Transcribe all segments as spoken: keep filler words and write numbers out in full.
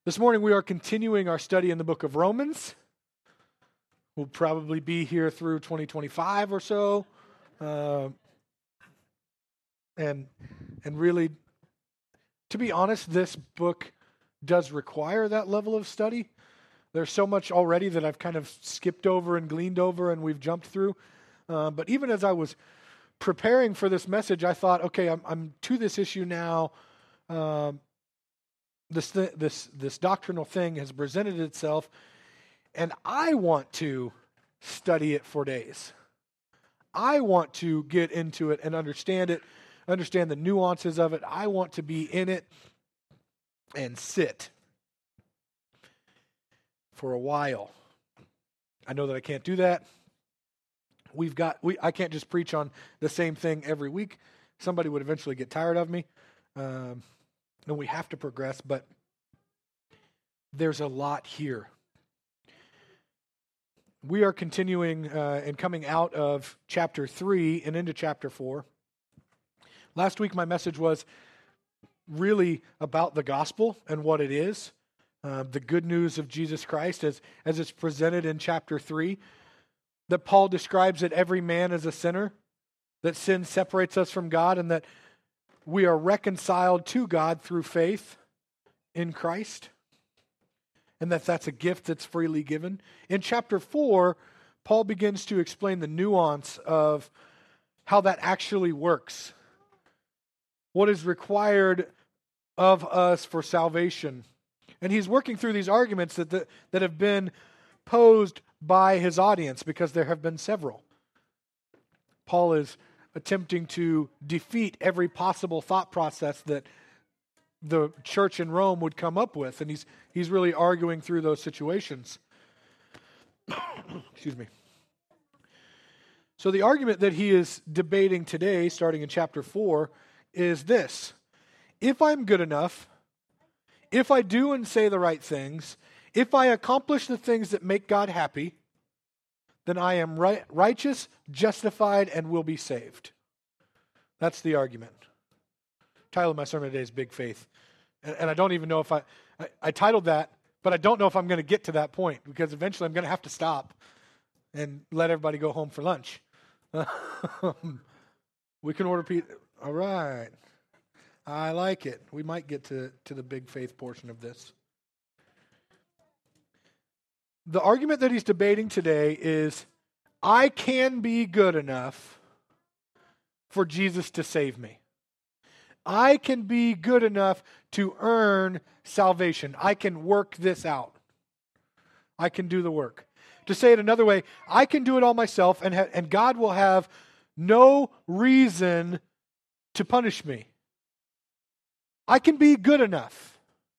This morning we are continuing our study in the book of Romans. We'll probably be here through twenty twenty-five or so. Uh, and and really, to be honest, this book does require that level of study. There's so much already that I've kind of skipped over and gleaned over and we've jumped through. Uh, but even as I was preparing for this message, I thought, okay, I'm, I'm to this issue now. Um, This th- this this doctrinal thing has presented itself, and I want to study it for days. I want to get into it and understand it, understand the nuances of it. I want to be in it and sit for a while. I know that I can't do that. We've got we I can't just preach on the same thing every week. Somebody would eventually get tired of me. Um, And we have to progress, but there's a lot here. We are continuing uh, and coming out of chapter three and into chapter four. Last week my message was really about the gospel and what it is, uh, the good news of Jesus Christ as, as it's presented in chapter three, that Paul describes that every man is a sinner, that sin separates us from God, and that we are reconciled to God through faith in Christ, and that that's a gift that's freely given. In chapter four, Paul begins to explain the nuance of how that actually works, what is required of us for salvation. And he's working through these arguments that the, that have been posed by his audience, because there have been several. Paul is attempting to defeat every possible thought process that the church in Rome would come up with. And he's he's really arguing through those situations. Excuse me. So the argument that he is debating today, starting in chapter four, is this. If I'm good enough, if I do and say the right things, if I accomplish the things that make God happy, then I am right, righteous, justified, and will be saved. That's the argument. Title of my sermon today is Big Faith. And, and I don't even know if I, I, I titled that, but I don't know if I'm going to get to that point, because eventually I'm going to have to stop and let everybody go home for lunch. We can order pizza. All right. I like it. We might get to, to the big faith portion of this. The argument that he's debating today is, I can be good enough for Jesus to save me. I can be good enough to earn salvation. I can work this out. I can do the work. To say it another way, I can do it all myself, and, ha- and God will have no reason to punish me. I can be good enough.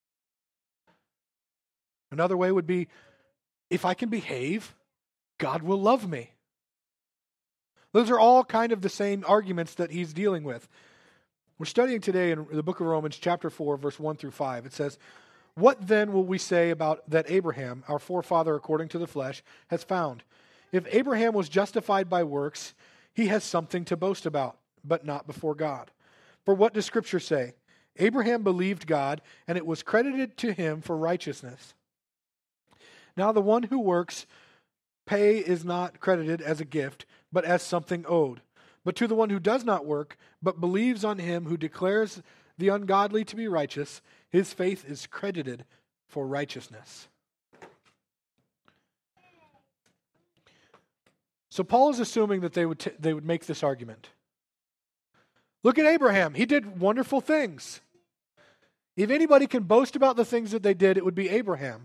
Another way would be, if I can behave, God will love me. Those are all kind of the same arguments that he's dealing with. We're studying today in the book of Romans, chapter four, verse one through five. It says, "What then will we say about that Abraham, our forefather according to the flesh, has found? If Abraham was justified by works, he has something to boast about, but not before God. For what does Scripture say? Abraham believed God, and it was credited to him for righteousness. Now the one who works, pay is not credited as a gift, but as something owed. But to the one who does not work, but believes on him who declares the ungodly to be righteous, his faith is credited for righteousness." So Paul is assuming that they would t- they would make this argument. Look at Abraham. He did wonderful things. If anybody can boast about the things that they did, it would be Abraham.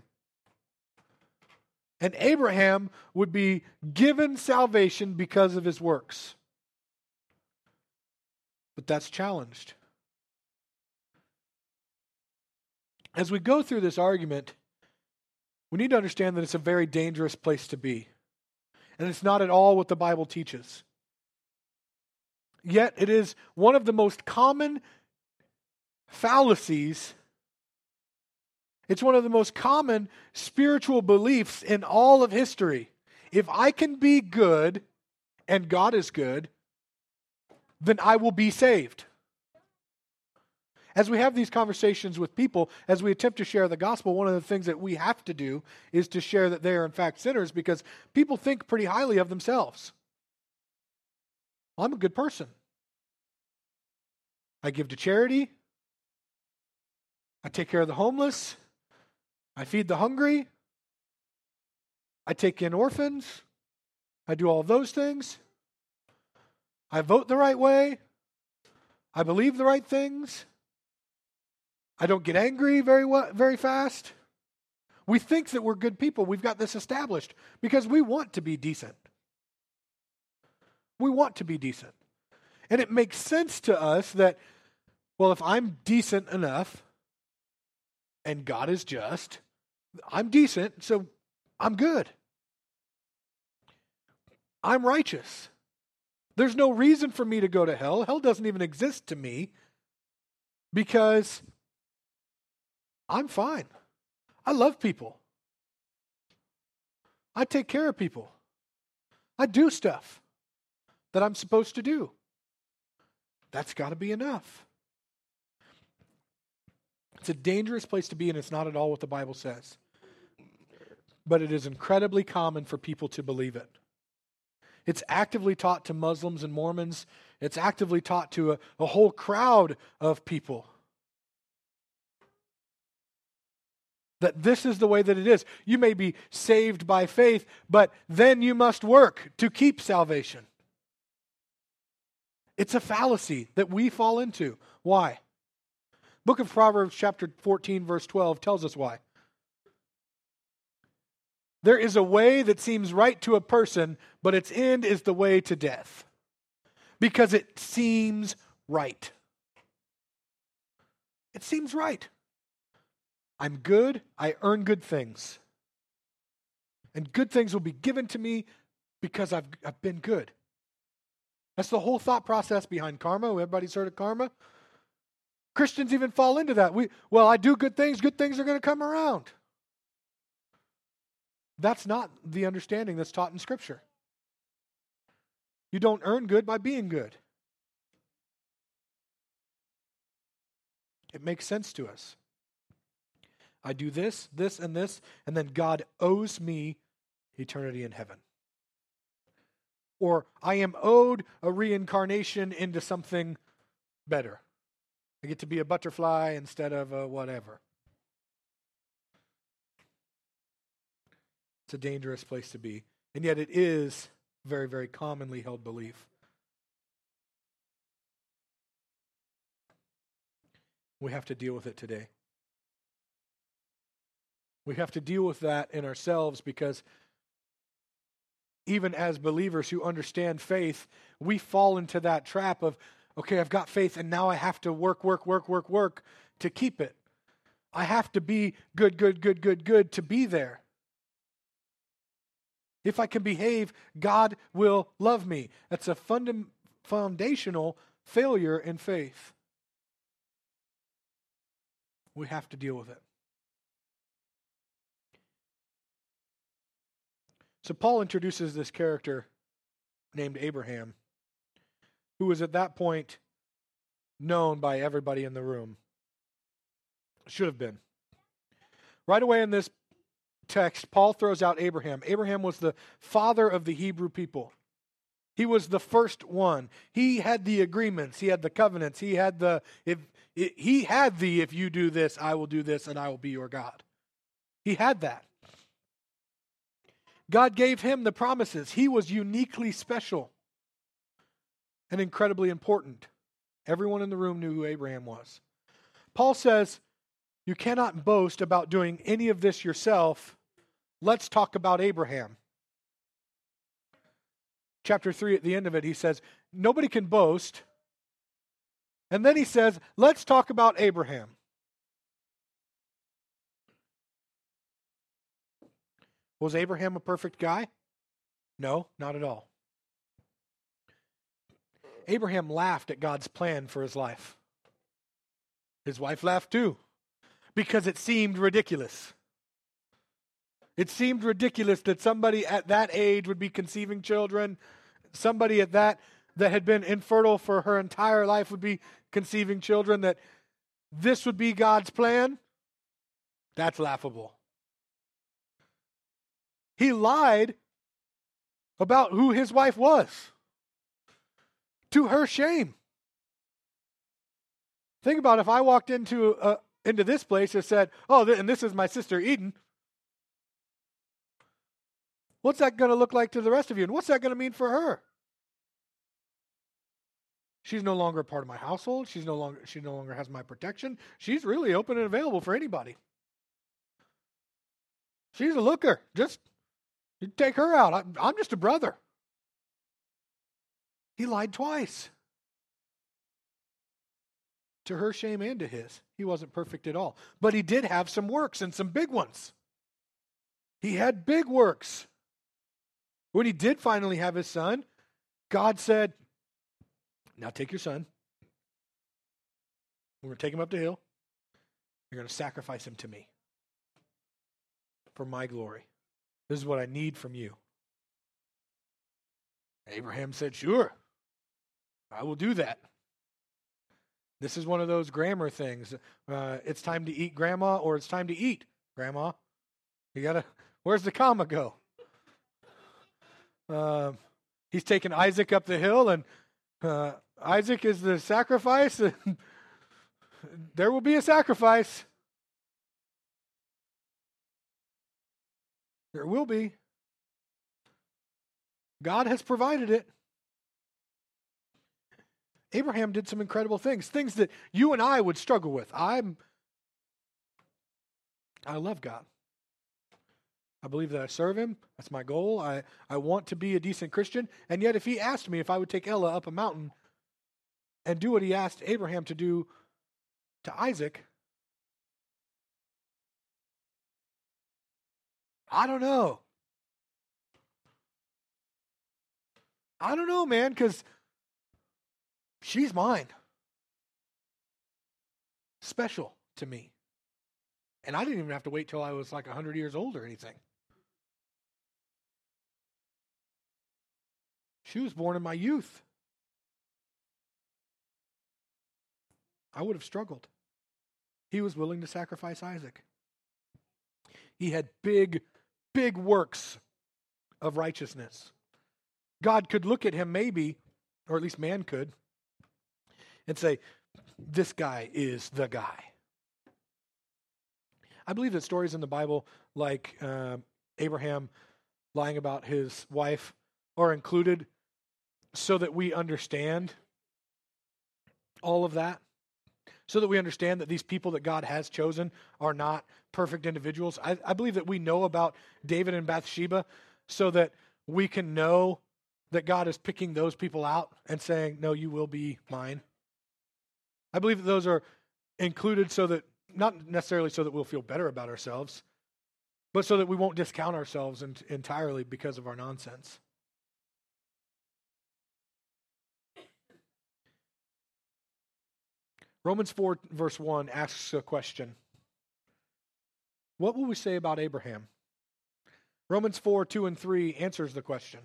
And Abraham would be given salvation because of his works. But that's challenged. As we go through this argument, we need to understand that it's a very dangerous place to be. And it's not at all what the Bible teaches. Yet it is one of the most common fallacies. It's one of the most common spiritual beliefs in all of history. If I can be good, and God is good, then I will be saved. As we have these conversations with people, as we attempt to share the gospel, one of the things that we have to do is to share that they are in fact sinners, because people think pretty highly of themselves. Well, I'm a good person. I give to charity. I take care of the homeless. I feed the hungry. I take in orphans. I do all of those things. I vote the right way. I believe the right things. I don't get angry very well, very fast. We think that we're good people. We've got this established because we want to be decent. We want to be decent. And it makes sense to us that, well, if I'm decent enough and God is just, I'm decent, so I'm good. I'm righteous. There's no reason for me to go to hell. Hell doesn't even exist to me because I'm fine. I love people. I take care of people. I do stuff that I'm supposed to do. That's got to be enough. It's a dangerous place to be, and it's not at all what the Bible says. But it is incredibly common for people to believe it. It's actively taught to Muslims and Mormons. It's actively taught to a, a whole crowd of people. That this is the way that it is. You may be saved by faith, but then you must work to keep salvation. It's a fallacy that we fall into. Why? Book of Proverbs chapter fourteen verse twelve tells us why. There is a way that seems right to a person, but its end is the way to death. Because it seems right. It seems right. I'm good, I earn good things. And good things will be given to me because I've, I've been good. That's the whole thought process behind karma. Everybody's heard of karma? Christians even fall into that. We, well, I do good things, good things are going to come around. That's not the understanding that's taught in Scripture. You don't earn good by being good. It makes sense to us. I do this, this, and this, and then God owes me eternity in heaven. Or I am owed a reincarnation into something better. I get to be a butterfly instead of a whatever. It's a dangerous place to be. And yet it is very, very commonly held belief. We have to deal with it today. We have to deal with that in ourselves because even as believers who understand faith, we fall into that trap of, okay, I've got faith and now I have to work, work, work, work, work to keep it. I have to be good, good, good, good, good to be there. If I can behave, God will love me. That's a funda- foundational failure in faith. We have to deal with it. So Paul introduces this character named Abraham, who was at that point known by everybody in the room. Should have been. Right away in this text, Paul throws out Abraham. Abraham was the father of the Hebrew people. He was the first one. He had the agreements. He had the covenants. He had the if he had the if you do this, I will do this, and I will be your God. He had that. God gave him the promises. He was uniquely special and incredibly important. Everyone in the room knew who Abraham was. Paul says, you cannot boast about doing any of this yourself. Let's talk about Abraham. Chapter three, at the end of it, he says, nobody can boast. And then he says, let's talk about Abraham. Was Abraham a perfect guy? No, not at all. Abraham laughed at God's plan for his life. His wife laughed too, because it seemed ridiculous. It seemed ridiculous that somebody at that age would be conceiving children. Somebody at that that had been infertile for her entire life would be conceiving children. That this would be God's plan, that's laughable. He lied about who his wife was, to her shame. Think about if I walked into uh, into this place and said, oh, th- and this is my sister Eden. What's that going to look like to the rest of you? And what's that going to mean for her? She's no longer a part of my household. She's no longer, she no longer has my protection. She's really open and available for anybody. She's a looker. Just you take her out. I, I'm just a brother. He lied twice. To her shame and to his. He wasn't perfect at all. But he did have some works, and some big ones. He had big works. When he did finally have his son, God said, now take your son. We're going to take him up the hill. You're going to sacrifice him to me for my glory. This is what I need from you. Abraham said, sure, I will do that. This is one of those grammar things. Uh, it's time to eat, Grandma, or it's time to eat, Grandma. You gotta, where's the comma go? Uh, he's taking Isaac up the hill, and uh, Isaac is the sacrifice. And there will be a sacrifice. There will be. God has provided it. Abraham did some incredible things, things that you and I would struggle with. I'm, I love God. I believe that I serve him. That's my goal. I, I want to be a decent Christian. And yet if he asked me if I would take Ella up a mountain and do what he asked Abraham to do to Isaac, I don't know. I don't know, man, because she's mine. Special to me. And I didn't even have to wait till I was like one hundred years old or anything. She was born in my youth. I would have struggled. He was willing to sacrifice Isaac. He had big, big works of righteousness. God could look at him maybe, or at least man could, and say, this guy is the guy. I believe that stories in the Bible like uh, Abraham lying about his wife are included so that we understand all of that, so that we understand that these people that God has chosen are not perfect individuals. I, I believe that we know about David and Bathsheba so that we can know that God is picking those people out and saying, no, you will be mine. I believe that those are included so that, not necessarily so that we'll feel better about ourselves, but so that we won't discount ourselves in, entirely because of our nonsense. Romans four verse one asks a question. What will we say about Abraham? Romans four, two and three answers the question.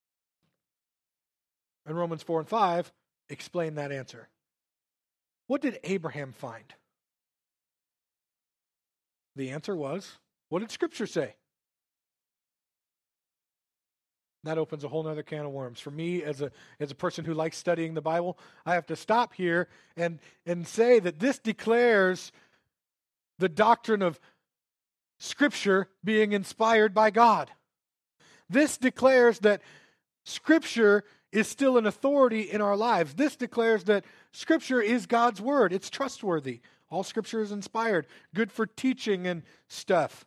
And Romans four and five explain that answer. What did Abraham find? The answer was, what did Scripture say? That opens a whole other can of worms. For me, as a as a person who likes studying the Bible, I have to stop here and, and say that this declares the doctrine of Scripture being inspired by God. This declares that Scripture is still an authority in our lives. This declares that Scripture is God's Word. It's trustworthy. All Scripture is inspired, good for teaching and stuff.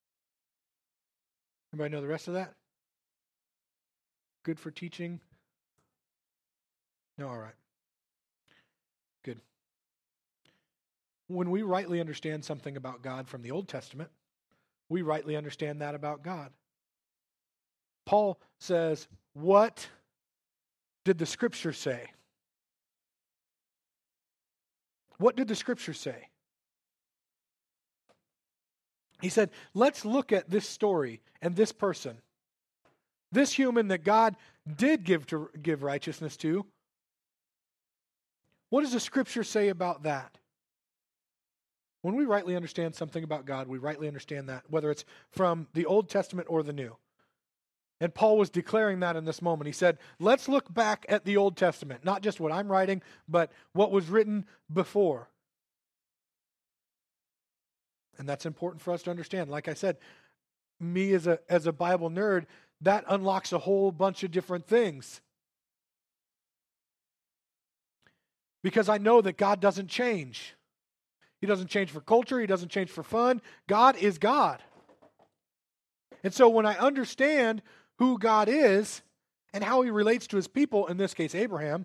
Anybody know the rest of that? Good for teaching? No, all right. Good. When we rightly understand something about God from the Old Testament, we rightly understand that about God. Paul says, what did the Scripture say? What did the Scripture say? He said, let's look at this story and this person. This human that God did give to give righteousness to. What does the Scripture say about that? When we rightly understand something about God, we rightly understand that, whether it's from the Old Testament or the New. And Paul was declaring that in this moment. He said, let's look back at the Old Testament, not just what I'm writing, but what was written before. And that's important for us to understand. Like I said, me as a as a Bible nerd, that unlocks a whole bunch of different things. Because I know that God doesn't change. He doesn't change for culture. He doesn't change for fun. God is God. And so when I understand who God is and how he relates to his people, in this case Abraham,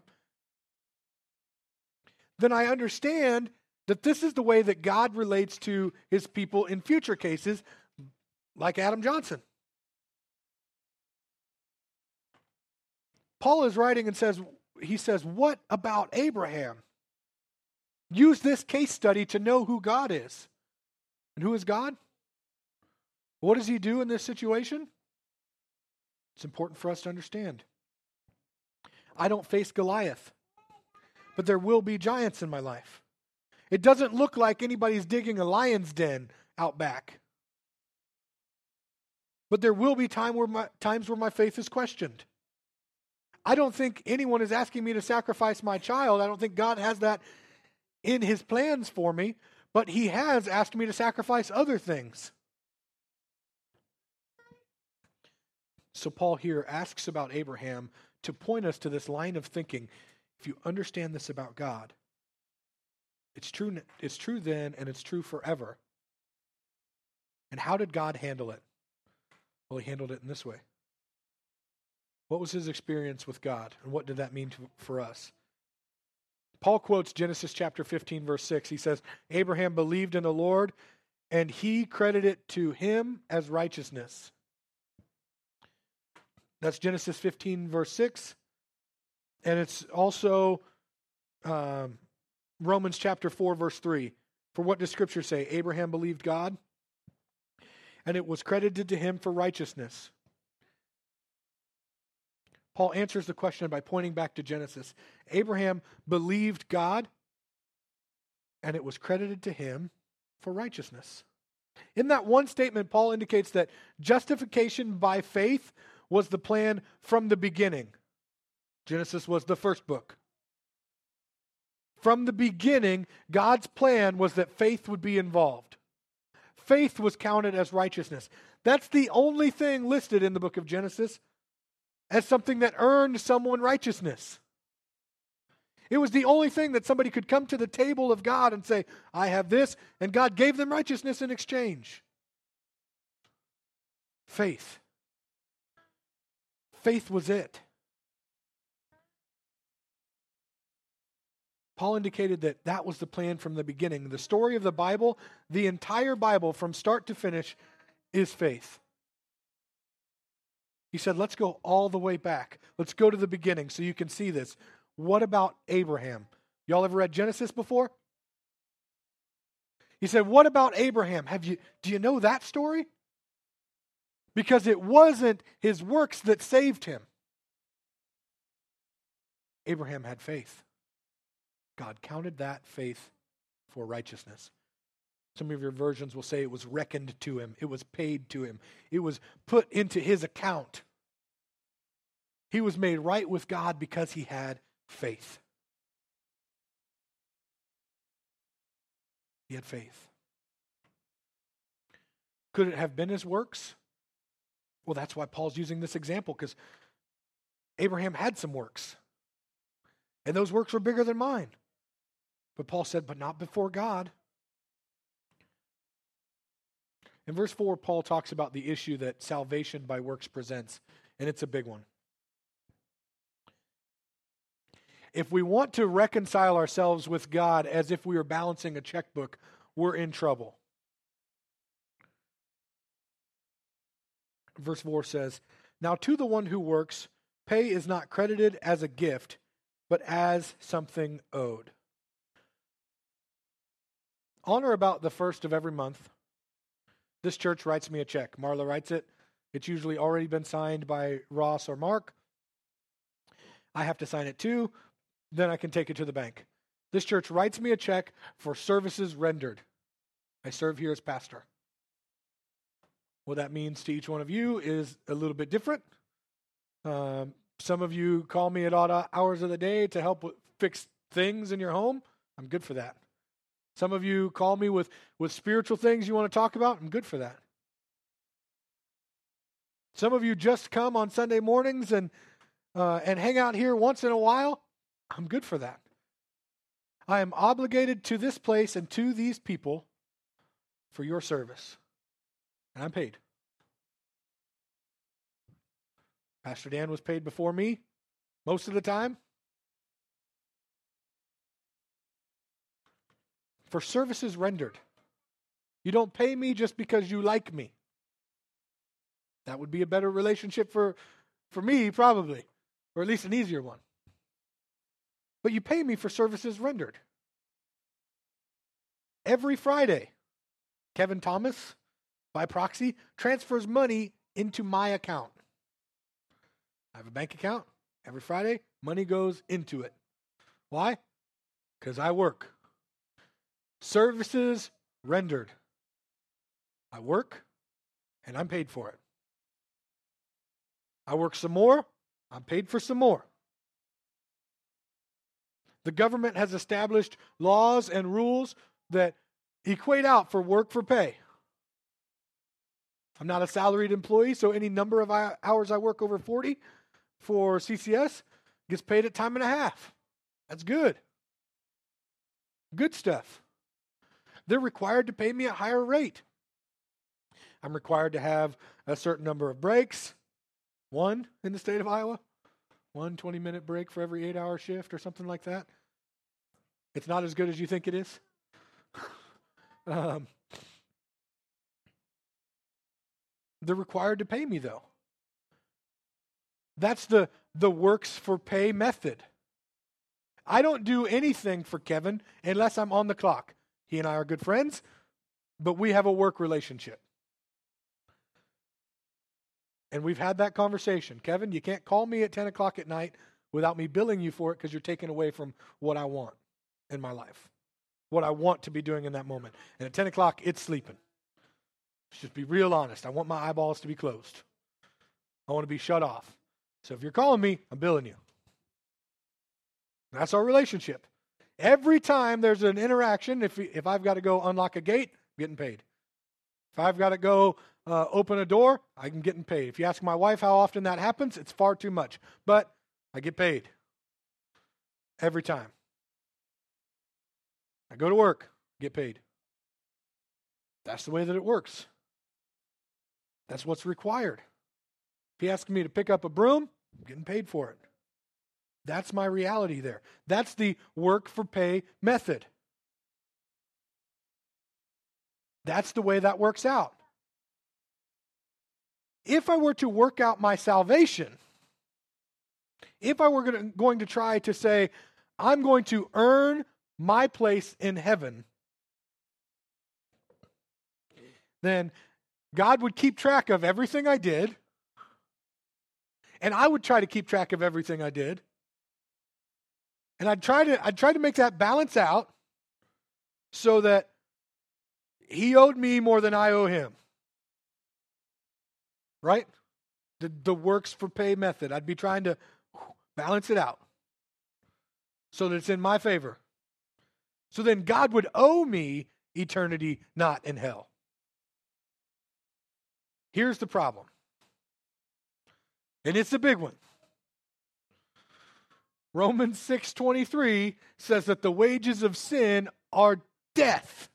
then I understand that this is the way that God relates to his people in future cases, like Adam Johnson. Paul is writing and says, he says, what about Abraham? Use this case study to know who God is. And who is God? What does he do in this situation? It's important for us to understand. I don't face Goliath, but there will be giants in my life. It doesn't look like anybody's digging a lion's den out back. But there will be time where my, times where my faith is questioned. I don't think anyone is asking me to sacrifice my child. I don't think God has that in his plans for me, but he has asked me to sacrifice other things. So Paul here asks about Abraham to point us to this line of thinking. If you understand this about God, it's true, it's true then and it's true forever. And how did God handle it? Well, he handled it in this way. What was his experience with God, and what did that mean to, for us? Paul quotes Genesis chapter fifteen, verse six. He says, Abraham believed in the Lord, and he credited it to him as righteousness. That's Genesis fifteen, verse six. And it's also um, Romans chapter four, verse three. For what does Scripture say? Abraham believed God, and it was credited to him for righteousness. Paul answers the question by pointing back to Genesis. Abraham believed God, and it was credited to him for righteousness. In that one statement, Paul indicates that justification by faith was the plan from the beginning. Genesis was the first book. From the beginning, God's plan was that faith would be involved. Faith was counted as righteousness. That's the only thing listed in the book of Genesis as something that earned someone righteousness. It was the only thing that somebody could come to the table of God and say, I have this, and God gave them righteousness in exchange. Faith. Faith was it. Paul indicated that that was the plan from the beginning. The story of the Bible, the entire Bible from start to finish, is faith. He said, let's go all the way back. Let's go to the beginning so you can see this. What about Abraham? Y'all ever read Genesis before? He said, what about Abraham? Have you, do you know that story? Because it wasn't his works that saved him. Abraham had faith. God counted that faith for righteousness. Some of your versions will say it was reckoned to him. It was paid to him. It was put into his account. He was made right with God because he had faith. He had faith. Could it have been his works? Well, that's why Paul's using this example, because Abraham had some works. And those works were bigger than mine. But Paul said, but not before God. In verse four, Paul talks about the issue that salvation by works presents, and it's a big one. If we want to reconcile ourselves with God as if we were balancing a checkbook, we're in trouble. Verse four says, now to the one who works, pay is not credited as a gift, but as something owed. On or about the first of every month, this church writes me a check. Marla writes it. It's usually already been signed by Ross or Mark. I have to sign it too. Then I can take it to the bank. This church writes me a check for services rendered. I serve here as pastor. What that means to each one of you is a little bit different. Um, some of you call me at odd hours of the day to help with, fix things in your home. I'm good for that. Some of you call me with, with spiritual things you want to talk about. I'm good for that. Some of you just come on Sunday mornings and uh, and hang out here once in a while. I'm good for that. I am obligated to this place and to these people for your service. And I'm paid. Pastor Dan was paid before me most of the time for services rendered. You don't pay me just because you like me. That would be a better relationship for, for me, probably, or at least an easier one. But you pay me for services rendered. Every Friday, Kevin Thomas, by proxy, transfers money into my account. I have a bank account. Every Friday, money goes into it. Why? Because I work. Services rendered. I work, and I'm paid for it. I work some more, I'm paid for some more. The government has established laws and rules that equate out for work for pay. I'm not a salaried employee, so any number of hours I work over forty for C C S gets paid at time and a half. That's good. Good stuff. They're required to pay me a higher rate. I'm required to have a certain number of breaks. One in the state of Iowa. One twenty-minute break for every eight-hour shift or something like that. It's not as good as you think it is. um, they're required to pay me, though. That's the, the works for pay method. I don't do anything for Kevin unless I'm on the clock. He and I are good friends, but we have a work relationship. And we've had that conversation. Kevin, you can't call me at ten o'clock at night without me billing you for it because you're taking away from what I want in my life, what I want to be doing in that moment. And at ten o'clock, it's sleeping. Let's just be real honest. I want my eyeballs to be closed. I want to be shut off. So if you're calling me, I'm billing you. That's our relationship. Every time there's an interaction, if if I've got to go unlock a gate, I'm getting paid. If I've got to go uh, open a door, I'm getting paid. If you ask my wife how often that happens, it's far too much. But I get paid every time. I go to work, get paid. That's the way that it works. That's what's required. If you ask me to pick up a broom, I'm getting paid for it. That's my reality there. That's the work for pay method. That's the way that works out. If I were to work out my salvation, if I were going to, going to try to say, I'm going to earn my place in heaven, then God would keep track of everything I did, and I would try to keep track of everything I did. And I'd try to I'd try to make that balance out so that he owed me more than I owe him. Right? The, the works for pay method. I'd be trying to balance it out so that it's in my favor. So then God would owe me eternity not in hell. Here's the problem. And it's a big one. Romans six twenty-three says that the wages of sin are death.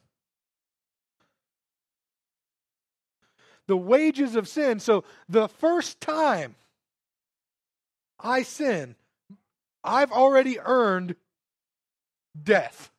The wages of sin. So the first time I sin, I've already earned death.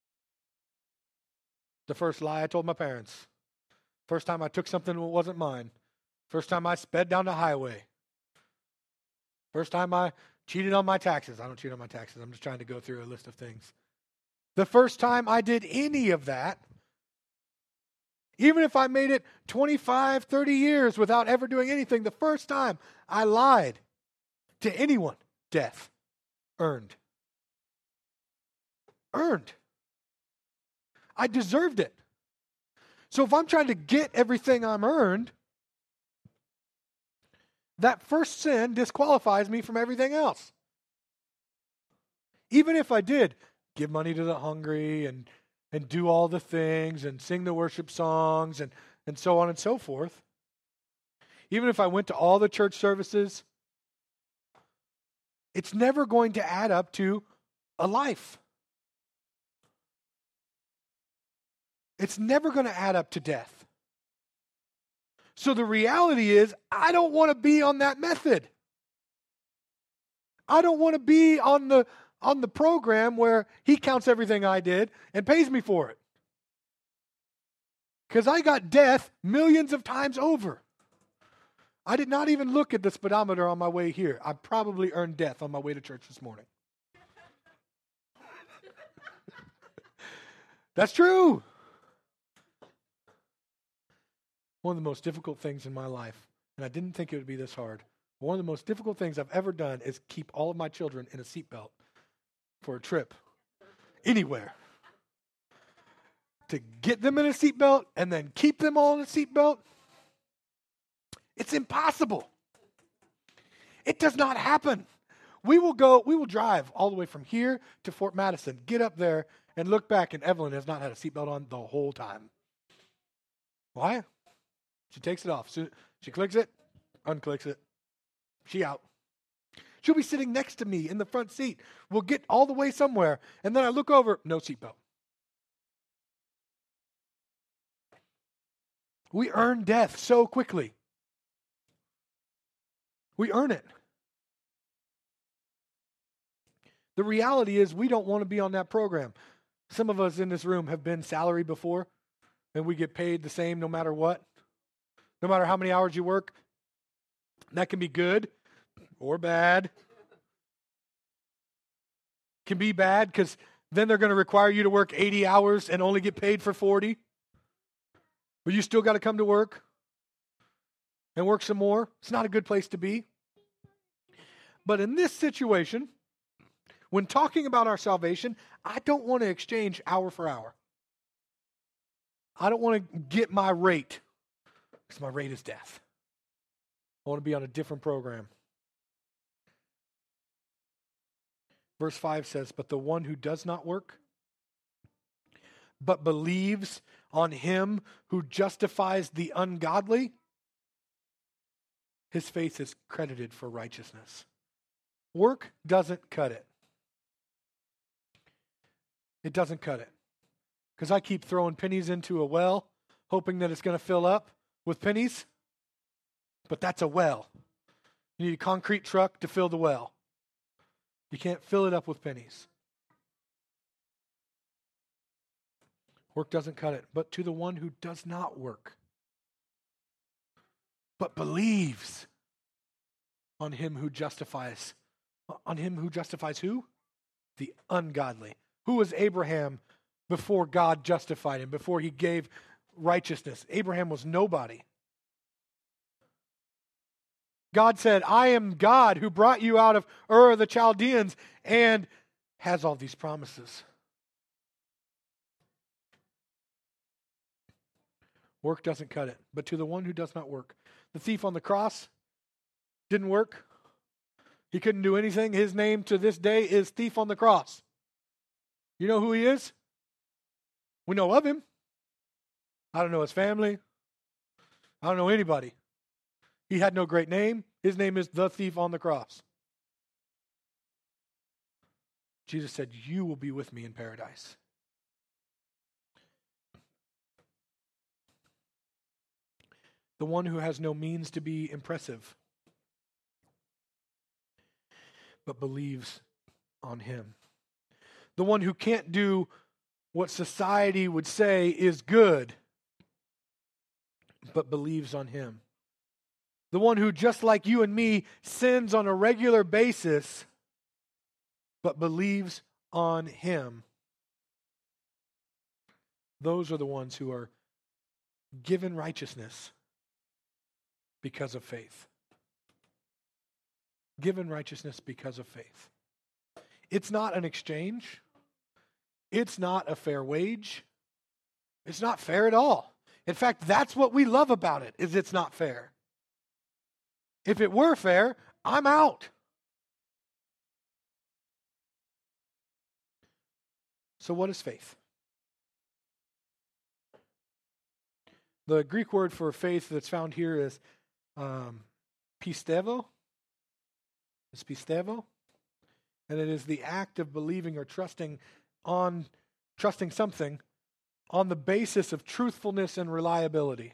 The first lie I told my parents. First time I took something that wasn't mine. First time I sped down the highway. First time I cheated on my taxes. I don't cheat on my taxes. I'm just trying to go through a list of things. The first time I did any of that, even if I made it twenty-five, thirty years without ever doing anything, the first time I lied to anyone, death. Earned. Earned. I deserved it. So if I'm trying to get everything I'm earned, that first sin disqualifies me from everything else. Even if I did give money to the hungry and, and do all the things and sing the worship songs and, and so on and so forth, even if I went to all the church services, it's never going to add up to a life. It's never going to add up to death. So the reality is, I don't want to be on that method. I don't want to be on the on the program where he counts everything I did and pays me for it. Because I got death millions of times over. I did not even look at the speedometer on my way here. I probably earned death on my way to church this morning. That's true. One of the most difficult things in my life, and I didn't think it would be this hard, one of the most difficult things I've ever done is keep all of my children in a seatbelt for a trip anywhere. To get them in a seatbelt and then keep them all in a seatbelt, it's impossible. It does not happen. We will go, we will drive all the way from here to Fort Madison, get up there and look back, and Evelyn has not had a seatbelt on the whole time. Why? She takes it off. So she clicks it, unclicks it. She out. She'll be sitting next to me in the front seat. We'll get all the way somewhere, and then I look over, no seatbelt. We earn death so quickly. We earn it. The reality is we don't want to be on that program. Some of us in this room have been salary before, and we get paid the same no matter what. No matter how many hours you work. That can be good or bad. Can be bad because then they're going to require you to work eighty hours and only get paid for forty. But you still got to come to work and work some more. It's not a good place to be. But in this situation, when talking about our salvation, I don't want to exchange hour for hour. I don't want to get my rate because my rate is death. I want to be on a different program. Verse five says, but the one who does not work, but believes on him who justifies the ungodly, his faith is credited for righteousness. Work doesn't cut it. It doesn't cut it. Because I keep throwing pennies into a well, hoping that it's going to fill up with pennies. But that's a well. You need a concrete truck to fill the well. You can't fill it up with pennies. Work doesn't cut it. But to the one who does not work, but believes on him who justifies. On him who justifies who? The ungodly. Who was Abraham before God justified him, before he gave righteousness? Abraham was nobody. God said, I am God who brought you out of Ur of the Chaldeans, and has all these promises. Work doesn't cut it, but to the one who does not work. The thief on the cross didn't work. He couldn't do anything. His name to this day is Thief on the Cross. You know who he is? We know of him. I don't know his family. I don't know anybody. He had no great name. His name is the thief on the cross. Jesus said, you will be with me in paradise. The one who has no means to be impressive, but believes on him. The one who can't do what society would say is good, but believes on him. The one who, just like you and me, sins on a regular basis, but believes on him. Those are the ones who are given righteousness because of faith. Given righteousness because of faith. It's not an exchange. It's not a fair wage. It's not fair at all. In fact, that's what we love about it, is it's not fair. If it were fair, I'm out. So what is faith? The Greek word for faith that's found here is um, pistevo. It's pistevo. And it is the act of believing or trusting on, trusting something on the basis of truthfulness and reliability.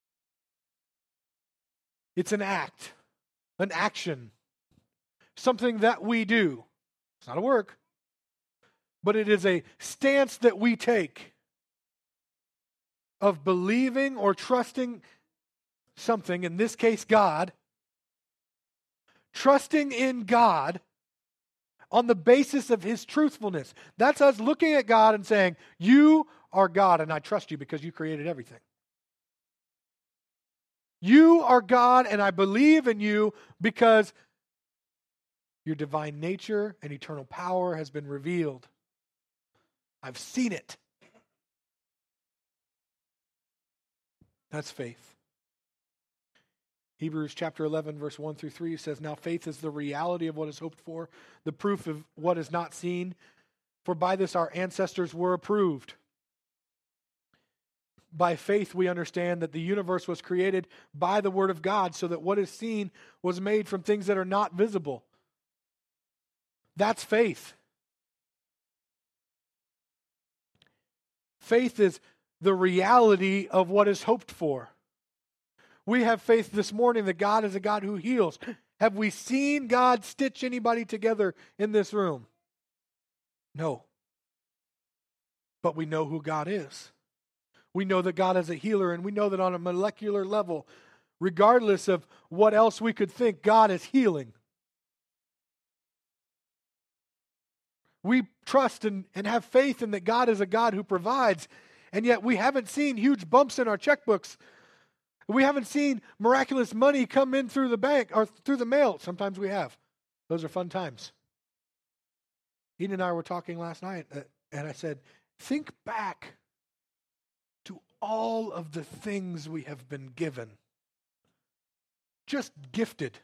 It's an act, an action, something that we do. It's not a work, but it is a stance that we take of believing or trusting something, in this case God, trusting in God on the basis of His truthfulness. That's us looking at God and saying, you are God and I trust you because you created everything. You are God and I believe in you because your divine nature and eternal power has been revealed. I've seen it. That's faith. Hebrews chapter eleven, verse one through three says, now faith is the reality of what is hoped for, the proof of what is not seen. For by this our ancestors were approved. By faith we understand that the universe was created by the word of God, so that what is seen was made from things that are not visible. That's faith. Faith is the reality of what is hoped for. We have faith this morning that God is a God who heals. Have we seen God stitch anybody together in this room? No. But we know who God is. We know that God is a healer, and we know that on a molecular level, regardless of what else we could think, God is healing. We trust and, and have faith in that God is a God who provides, and yet we haven't seen huge bumps in our checkbooks. We haven't seen miraculous money come in through the bank or through the mail. Sometimes we have. Those are fun times. Eden and I were talking last night, uh, and I said, think back to all of the things we have been given. Just gifted.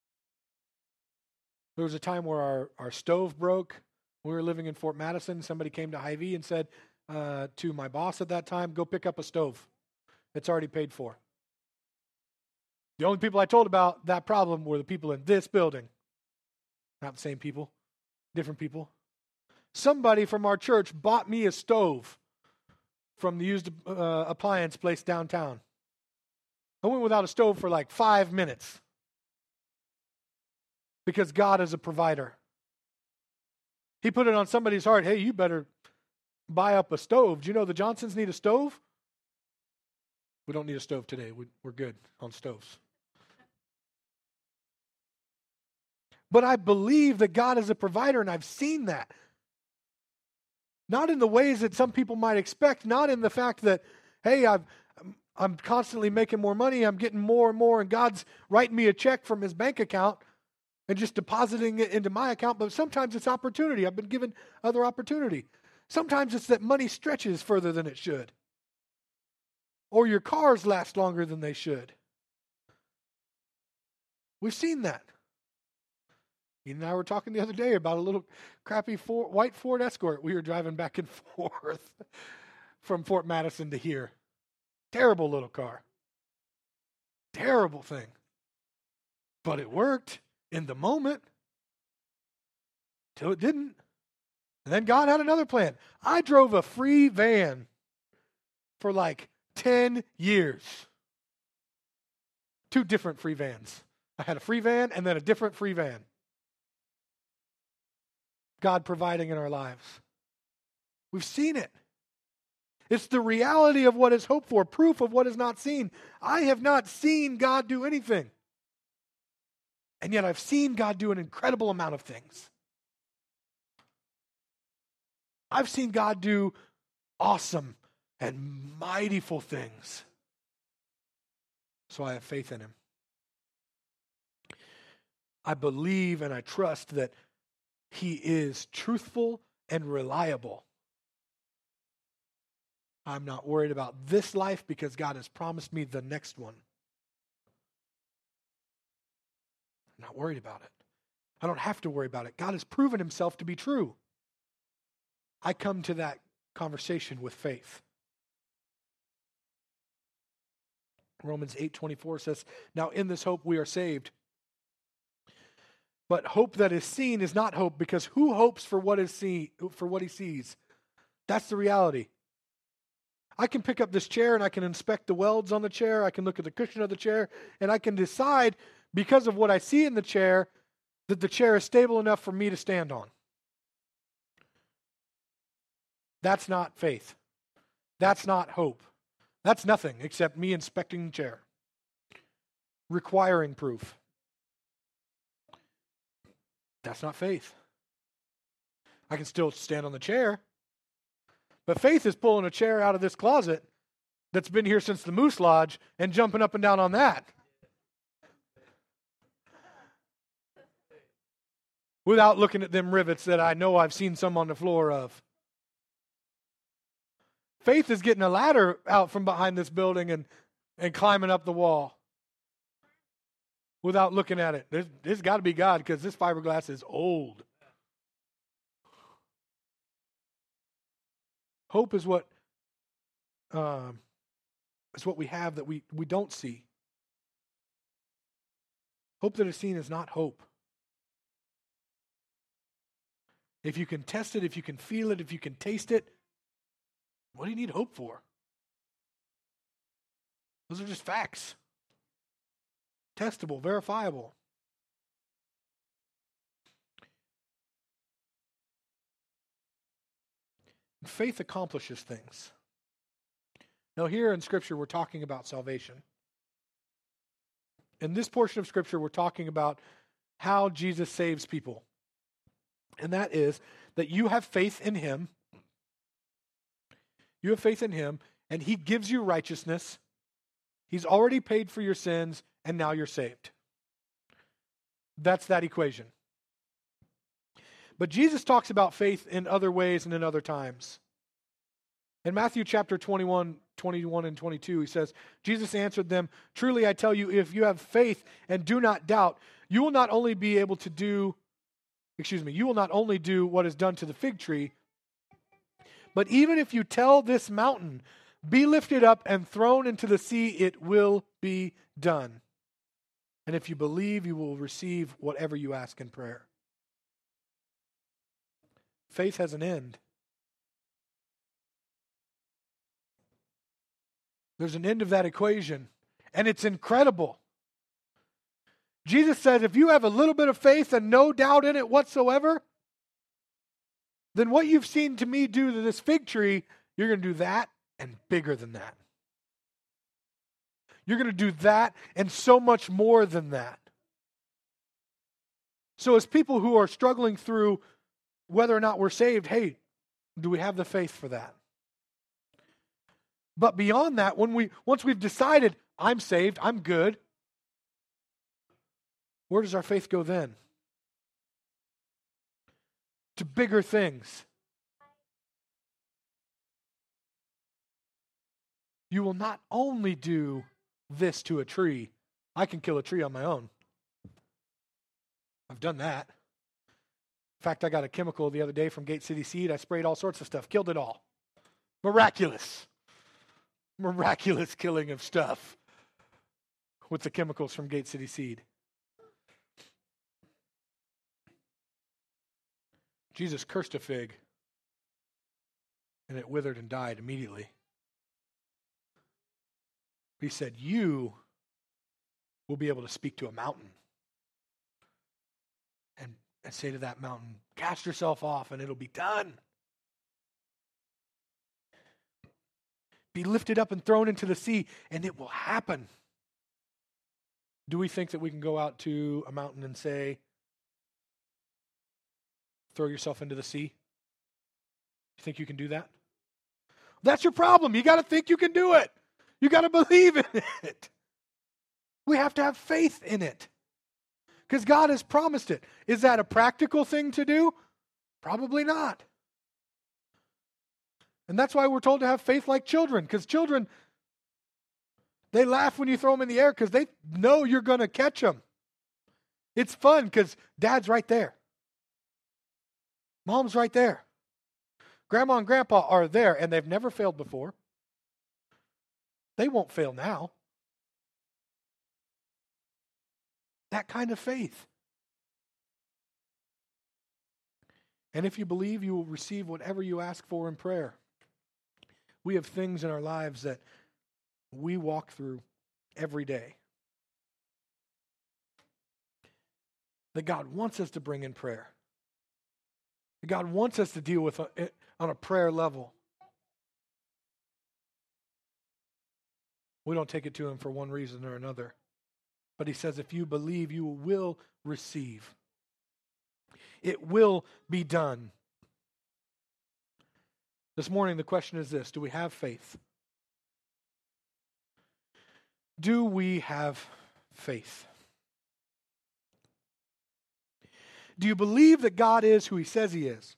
There was a time where our, our stove broke. We were living in Fort Madison. Somebody came to Hy-Vee and said uh, to my boss at that time, go pick up a stove. It's already paid for. The only people I told about that problem were the people in this building. Not the same people, different people. Somebody from our church bought me a stove from the used uh, appliance place downtown. I went without a stove for like five minutes because God is a provider. He put it on somebody's heart, hey, you better buy up a stove. Do you know the Johnsons need a stove? We don't need a stove today. We, we're good on stoves. But I believe that God is a provider, and I've seen that. Not in the ways that some people might expect, not in the fact that, hey, I've, I'm constantly making more money, I'm getting more and more, and God's writing me a check from His bank account and just depositing it into my account, but sometimes it's opportunity. I've been given other opportunity. Sometimes it's that money stretches further than it should. Or your cars last longer than they should. We've seen that. Ian and I were talking the other day about a little crappy Ford, white Ford Escort we were driving back and forth from Fort Madison to here. Terrible little car. Terrible thing. But it worked in the moment till it didn't. And then God had another plan. I drove a free van for like ten years. Two different free vans. I had a free van and then a different free van. God providing in our lives. We've seen it. It's the reality of what is hoped for, proof of what is not seen. I have not seen God do anything. And yet I've seen God do an incredible amount of things. I've seen God do awesome and mightyful things. So I have faith in Him. I believe and I trust that He is truthful and reliable. I'm not worried about this life because God has promised me the next one. I'm not worried about it. I don't have to worry about it. God has proven himself to be true. I come to that conversation with faith. Romans eight twenty-four says, now in this hope we are saved. But hope that is seen is not hope, because who hopes for what is seen, for what he sees? That's the reality. I can pick up this chair and I can inspect the welds on the chair. I can look at the cushion of the chair, and I can decide, because of what I see in the chair, that the chair is stable enough for me to stand on. That's not faith. That's not hope. That's nothing except me inspecting the chair, requiring proof. That's not faith. I can still stand on the chair, but faith is pulling a chair out of this closet that's been here since the Moose Lodge and jumping up and down on that. Without looking at them rivets that I know I've seen some on the floor of. Faith is getting a ladder out from behind this building and, and climbing up the wall without looking at it. There's, there's got to be God, because this fiberglass is old. Hope is what um, is what we have that we, we don't see. Hope that is seen is not hope. If you can test it, if you can feel it, if you can taste it, what do you need hope for? Those are just facts. Testable, verifiable. Faith accomplishes things. Now, here in Scripture, we're talking about salvation. In this portion of Scripture, we're talking about how Jesus saves people. And that is that you have faith in him. You have faith in him, and he gives you righteousness. He's already paid for your sins, and now you're saved. That's that equation. But Jesus talks about faith in other ways and in other times. In Matthew chapter twenty-one, twenty-one and twenty-two, he says, Jesus answered them, truly I tell you, if you have faith and do not doubt, you will not only be able to do, excuse me, you will not only do what is done to the fig tree, but even if you tell this mountain, be lifted up and thrown into the sea, it will be done. And if you believe, you will receive whatever you ask in prayer. Faith has an end. There's an end of that equation, and it's incredible. Jesus says, if you have a little bit of faith and no doubt in it whatsoever, then what you've seen to me do to this fig tree, you're going to do that and bigger than that. You're going to do that and so much more than that. So as people who are struggling through whether or not we're saved, hey, do we have the faith for that? But beyond that, when we once we've decided, I'm saved, I'm good, where does our faith go then? To bigger things. You will not only do this to a tree. I can kill a tree on my own. I've done that. In fact, I got a chemical the other day from Gate City Seed. I sprayed all sorts of stuff, killed it all. Miraculous. Miraculous killing of stuff with the chemicals from Gate City Seed. Jesus cursed a fig, and it withered and died immediately. He said, you will be able to speak to a mountain and, and say to that mountain, cast yourself off and it'll be done. Be lifted up and thrown into the sea, and it will happen. Do we think that we can go out to a mountain and say, throw yourself into the sea? You think you can do that? That's your problem. You got to think you can do it. You got to believe in it. We have to have faith in it. Because God has promised it. Is that a practical thing to do? Probably not. And that's why we're told to have faith like children, because children, they laugh when you throw them in the air because they know you're going to catch them. It's fun because dad's right there. Mom's right there. Grandma and grandpa are there, and they've never failed before. They won't fail now. That kind of faith. And if you believe, you will receive whatever you ask for in prayer. We have things in our lives that we walk through every day that God wants us to bring in prayer. That God wants us to deal with it on a prayer level. We don't take it to him for one reason or another. But he says, if you believe, you will receive. It will be done. This morning, the question is this: do we have faith? Do we have faith? Do you believe that God is who he says he is?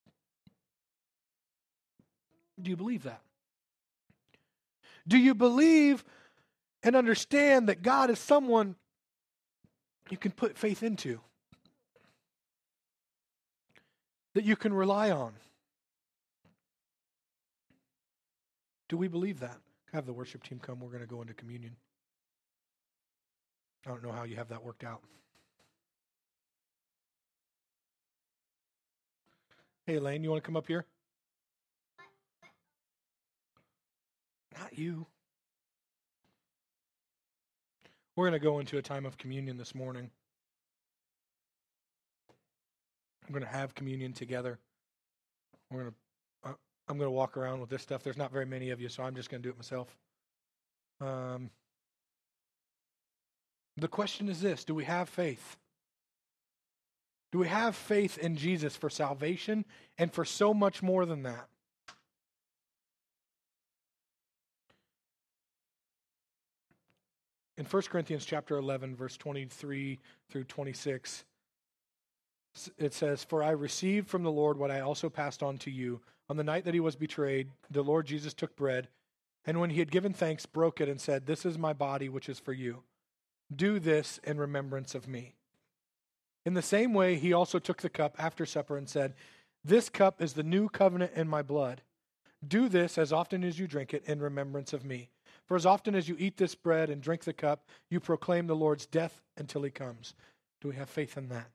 Do you believe that? Do you believe and understand that God is someone you can put faith into? That you can rely on? Do we believe that? Have the worship team come. We're going to go into communion. I don't know how you have that worked out. Hey, Elaine, you want to come up here? Not you. We're going to go into a time of communion this morning. I'm going to have communion together. We're going to. Uh, I'm going to walk around with this stuff. There's not very many of you, so I'm just going to do it myself. Um, the question is this: do we have faith? Do we have faith in Jesus for salvation and for so much more than that? In First Corinthians chapter eleven, verse twenty-three through twenty-six, it says, "For I received from the Lord what I also passed on to you. On the night that he was betrayed, the Lord Jesus took bread, and when he had given thanks, broke it and said, 'This is my body, which is for you. Do this in remembrance of me.' In the same way, he also took the cup after supper and said, 'This cup is the new covenant in my blood. Do this as often as you drink it in remembrance of me. For as often as you eat this bread and drink the cup, you proclaim the Lord's death until he comes.'" Do we have faith in that?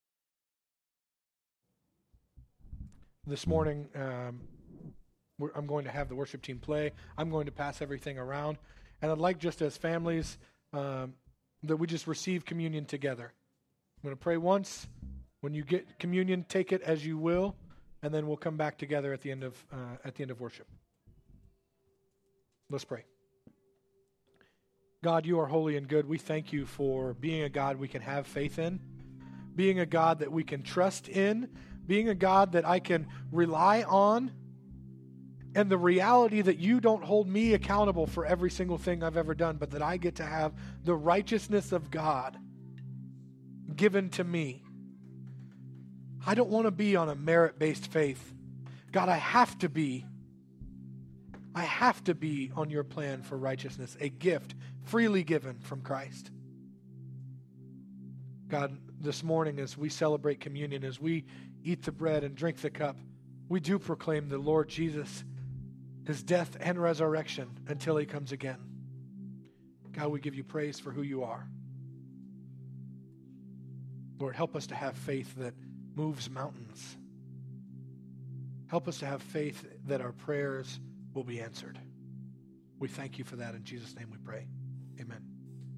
This morning, um, we're, I'm going to have the worship team play. I'm going to pass everything around. And I'd like, just as families, um, that we just receive communion together. I'm going to pray once. When you get communion, take it as you will, and then we'll come back together at the end of uh, at the end of worship. Let's pray. God, you are holy and good. We thank you for being a God we can have faith in, being a God that we can trust in, being a God that I can rely on, and the reality that you don't hold me accountable for every single thing I've ever done, but that I get to have the righteousness of God given to me. I don't want to be on a merit-based faith. God, I have to be. I have to be on your plan for righteousness, a gift freely given from Christ. God, this morning as we celebrate communion, as we eat the bread and drink the cup, we do proclaim the Lord Jesus, his death and resurrection until he comes again. God, we give you praise for who you are. Lord, help us to have faith that moves mountains. Help us to have faith that our prayers will be answered. We thank you for that. In Jesus' name we pray. Amen.